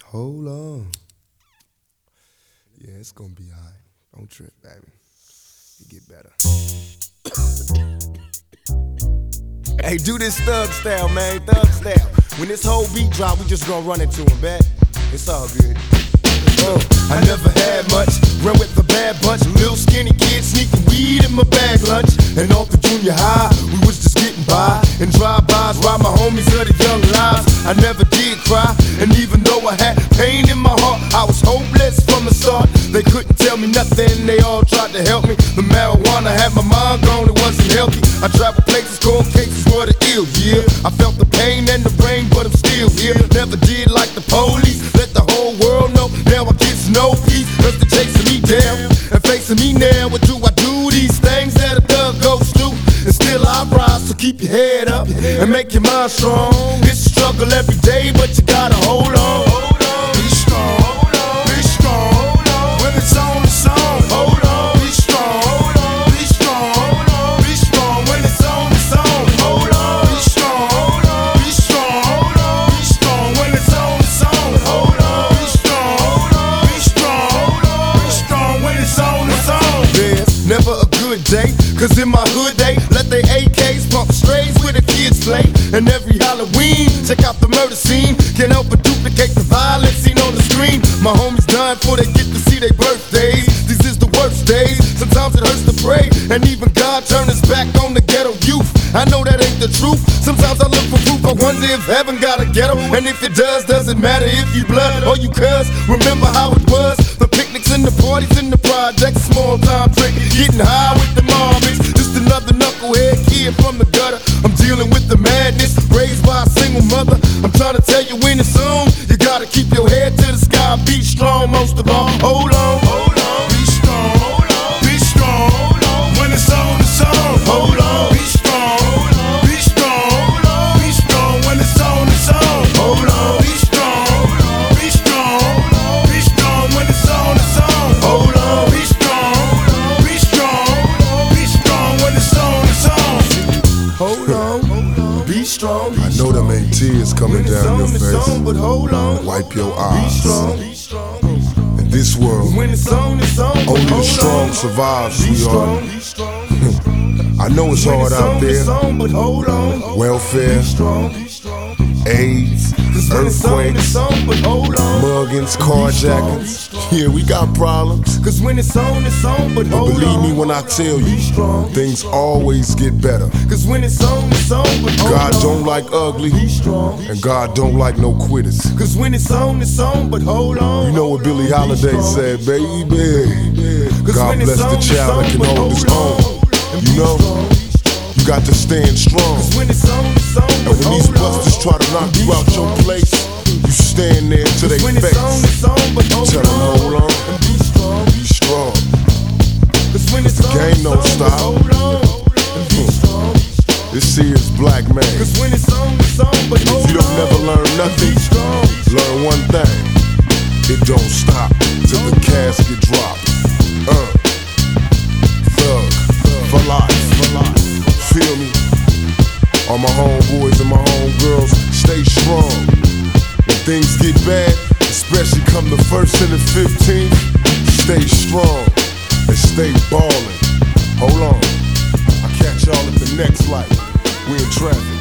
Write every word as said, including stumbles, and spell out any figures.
Hold on. Yeah, it's gonna be alright. Don't trip, baby. You get better. Hey, do this thug style, man. Thug style. When this whole beat drop, we just gonna run into him, bet. It's all good. Uh, I never had much, run with the bad bunch. Little skinny kid sneaking weed in my bag lunch. And off the junior high, we was just getting by. And drive-bys, ride my homies of the young lives. I never did cry, and even though I had pain in my heart, I was hopeless from the start. They couldn't tell me nothing, they all tried to help me. The marijuana had my mind gone, it wasn't healthy. I traveled places, cold cases were the ill, yeah. I felt the pain and the rain, but I'm still here. Never did like the police, let the whole world know. Now I get no peace, cause they're chasing me down and facing me now. What do I do? These things that a thug goes through, and still I rise. So keep your head up and make your mind strong. It's a struggle every day, but you gotta hold on. Be strong, be strong. When it's on, it's on. Hold on. Be strong, be strong, be strong. When it's on, it's on. Hold on. Be strong, be strong, be strong. When it's on, it's on. Hold on. Be strong, be strong, be strong. When it's on, it's on. There's never a good day, cause in my hood they let they A Ks pump strays where the kids play. And every Halloween, check out the murder scene. Can't help but duplicate the violence seen on the screen. My homies dying before they get to see their birthdays. These is the worst days, sometimes it hurts to pray. And even God turned his back on the ghetto youth. I know that ain't the truth, sometimes I look for proof. I wonder if heaven got a ghetto, and if it does, doesn't matter if you blood or you cuz. Remember how it was, the picnics and the parties and the projects. Small time drinking, getting high with the mommies. Just another knucklehead kid from the gutter. I'm dealing with the madness, raised by a single mother. I'm trying to tell you when it's on, you gotta keep your head to the sky. Be strong most of all, hold on, hold on. Be strong, hold on. Be strong, hold on. When it's on, it's on. Hold on. Be strong, hold on. Be strong, hold on. Be strong. When it's on, it's on. Hold on. Be strong, hold on. Be strong, hold on. Be strong. When it's on, it's on. Hold on. Be strong, hold on. Be strong, hold on. Be strong. When it's on, it's on. Hold on. Be strong. I know them ain't tears coming down your face. But hold on. Wipe your eyes. Be strong. Be strong. In this world, When it's on, it's on. only the strong survive, sweetheart. I know it's hard out there. Welfare, AIDS, earthquakes, muggings, carjackings. Yeah, we got problems. Cause when it's on, it's on, but But hold believe on. me when I tell you, things always get better. Cause when it's on, it's on, but hold God on. don't like ugly, Be strong. and God don't like no quitters. Cause when it's on, it's on, but hold on. You know what Billie Holiday said, baby? God bless the child that can hold his own. You know, you got to stand strong. When it's on, it's on, And but when these hold on. busters try to knock you out your place, you stand there to their When it's on, face. it's on, but hold Tell them, on. hold on, And be strong. be strong. Cause when it's The on, game it's don't on, but stop. hold on. And be strong. This here is black man. Cause when it's on, it's on, but hold on. If you don't never learn nothing, Be strong. learn one thing. It don't stop till the casket drop. Uh, thug, for life, for life. Feel me? All my homeboys and my homegirls, stay strong. When things get bad, especially come the first and the fifteenth, stay strong and stay ballin'. Hold on, I'll catch y'all at the next light. We in traffic.